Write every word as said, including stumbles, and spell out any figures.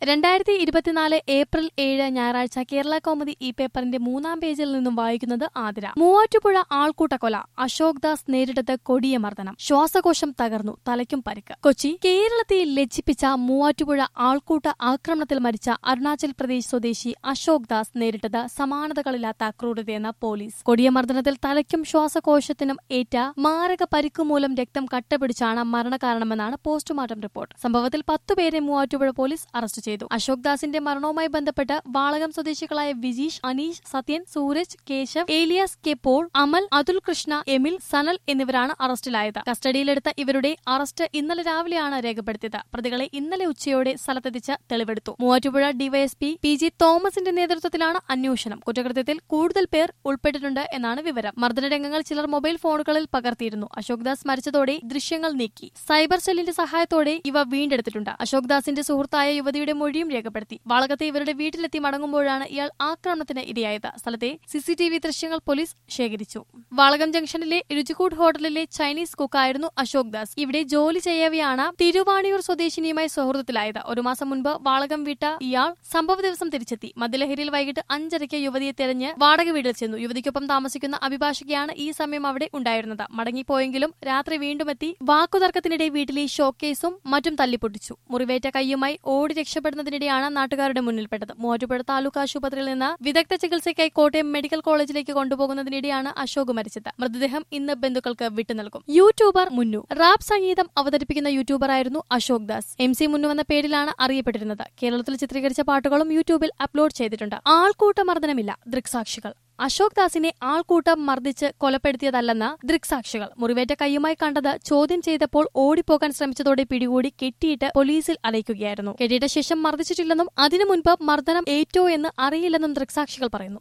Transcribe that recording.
രണ്ടായിരത്തി ഇരുപത്തിനാല് ഏപ്രിൽ ഏഴ് ഞായറാഴ്ച കേരള കൗമുദി ഈ പേപ്പറിന്റെ മൂന്നാം പേജിൽ നിന്നും വായിക്കുന്നത് ആതിര. മൂവാറ്റുപുഴ ആൾക്കൂട്ടക്കൊല, അശോക് ദാസ് നേരിട്ടത് കൊടിയ മർദ്ദനം, ശ്വാസകോശം തകർന്നു, തലയ്ക്കും പരിക്ക്. കൊച്ചി. കേരളത്തെ ലജ്ജിപ്പിച്ച മൂവാറ്റുപുഴ ആൾക്കൂട്ട ആക്രമണത്തിൽ മരിച്ച അരുണാചൽ പ്രദേശ് സ്വദേശി അശോക് ദാസ് നേരിട്ടത് സമാനതകളില്ലാത്ത ക്രൂരതയെന്ന് പോലീസ്. കൊടിയ മർദ്ദനത്തിൽ തലയ്ക്കും ശ്വാസകോശത്തിനും ഏറ്റ മാരക പരിക്കുമൂലം രക്തം കട്ടപിടിച്ചാണ് മരണകാരണമെന്നാണ് പോസ്റ്റ്മോർട്ടം റിപ്പോർട്ട്. സംഭവത്തിൽ പത്തുപേരെ മൂവാറ്റുപുഴ പോലീസ് അറസ്റ്റ് ചെയ്തു. അശോക് ദാസിന്റെ മരണവുമായി ബന്ധപ്പെട്ട് വാളകം സ്വദേശികളായ വിജീഷ്, അനീഷ്, സത്യൻ, സൂരജ്, കേശവ്, ഏലിയാസ് കെ പോൾ, അമൽ, അതുൽ കൃഷ്ണ, എമിൽ, സനൽ എന്നിവരാണ് അറസ്റ്റിലായത്. കസ്റ്റഡിയിലെടുത്ത ഇവരുടെ അറസ്റ്റ് ഇന്നലെ രാവിലെയാണ് രേഖപ്പെടുത്തിയത്. പ്രതികളെ ഇന്നലെ ഉച്ചയോടെ സ്ഥലത്തെത്തിച്ച് തെളിവെടുത്തു. മൂവാറ്റുപുഴ ഡിവൈഎസ്പി പി ജി തോമസിന്റെ നേതൃത്വത്തിലാണ് അന്വേഷണം. കുറ്റകൃത്യത്തിൽ കൂടുതൽ പേർ ഉൾപ്പെട്ടിട്ടുണ്ട് എന്നാണ് വിവരം. മർദ്ദന രംഗങ്ങൾ ചിലർ മൊബൈൽ ഫോണുകളിൽ പകർത്തിയിരുന്നു. അശോക് ദാസ് മരിച്ചതോടെ ദൃശ്യങ്ങൾ നീക്കി. സൈബർ സെല്ലിന്റെ സഹായത്തോടെ ഇവ വീണ്ടെടുത്തിട്ടുണ്ട്. അശോക് ദാസിന്റെ സുഹൃത്തായ യുവതിയുടെ മൊഴിയും രേഖപ്പെടുത്തി. വാളകത്തെ ഇവരുടെ വീട്ടിലെത്തി മടങ്ങുമ്പോഴാണ് ഇയാൾ ആക്രമണത്തിന് ഇരയായത്. സ്ഥലത്തെ സിസിടിവി ദൃശ്യങ്ങൾ പോലീസ് ശേഖരിച്ചു. വാളകം ജംഗ്ഷനിലെ രുചിക്കൂട്ട് ഹോട്ടലിലെ ചൈനീസ് കുക്കായിരുന്നു അശോക് ദാസ്. ഇവിടെ ജോലി ചെയ്യവെയാണ് തിരുവാണിയൂർ സ്വദേശിനിയുമായി സൗഹൃദത്തിലായത്. ഒരു മാസം മുൻപ് വാളകം വിട്ട ഇയാൾ സംഭവ ദിവസം തിരിച്ചെത്തി. മദ്യലഹരിയിൽ വൈകിട്ട് അഞ്ചരയ്ക്ക് യുവതിയെ തെരഞ്ഞ് വാടക വീട്ടിൽ ചെന്നു. യുവതിക്കൊപ്പം താമസിക്കുന്ന അഭിഭാഷകയാണ് ഈ സമയം അവിടെ ഉണ്ടായിരുന്നത്. മടങ്ങിപ്പോയെങ്കിലും രാത്രി വീണ്ടും എത്തി. വാക്കുതർക്കത്തിനിടെ വീട്ടിലെ ഷോക്കേസും മറ്റും തല്ലിപ്പൊട്ടിച്ചു. മുറിവേറ്റ കൈയുമായി ഓടി രക്ഷപ്പെടുന്നതിനിടെയാണ് നാട്ടുകാരുടെ മുന്നിൽപ്പെട്ടത്. മൂവാറ്റുപുഴ താലൂക്ക് ആശുപത്രിയിൽ നിന്ന് വിദഗ്ധ ചികിത്സയ്ക്കായി കോട്ടയം മെഡിക്കൽ കോളേജിലേക്ക് കൊണ്ടുപോകുന്നതിനിടെയാണ് അശോക് മരിച്ചത്. മൃതദേഹം ഇന്ന് ബന്ധുക്കൾക്ക് വിട്ടുനൽകും. യൂട്യൂബർ മുന്നു. റാപ്പ് സംഗീതം അവതരിപ്പിക്കുന്ന യൂട്യൂബറായിരുന്നു അശോക് ദാസ്. എം സി മുന്നു എന്ന പേരിലാണ് അറിയപ്പെട്ടിരുന്നത്. കേരളത്തിൽ ചിത്രീകരിച്ച പാട്ടുകളും യൂട്യൂബിൽ അപ്ലോഡ് ചെയ്തിട്ടുണ്ട്. ആൾക്കൂട്ട മർദ്ദനമില്ല, ദൃക്സാക്ഷികൾ. അശോക് ദാസിനെ ആൾക്കൂട്ടം മർദ്ദിച്ച് കൊലപ്പെടുത്തിയതല്ലെന്ന് ദൃക്സാക്ഷികൾ. മുറിവേറ്റ കൈയുമായി കണ്ടത് ചോദ്യം ചെയ്തപ്പോൾ ഓടിപ്പോകാൻ ശ്രമിച്ചതോടെ പിടികൂടി കെട്ടിയിട്ട് പോലീസിൽ അറിയിക്കുകയായിരുന്നു. കെട്ടിയിട്ട ശേഷം മർദ്ദിച്ചിട്ടില്ലെന്നും അതിനു മുൻപ് മർദ്ദനം ഏറ്റോ എന്ന് അറിയില്ലെന്നും ദൃക്സാക്ഷികൾ പറയുന്നു.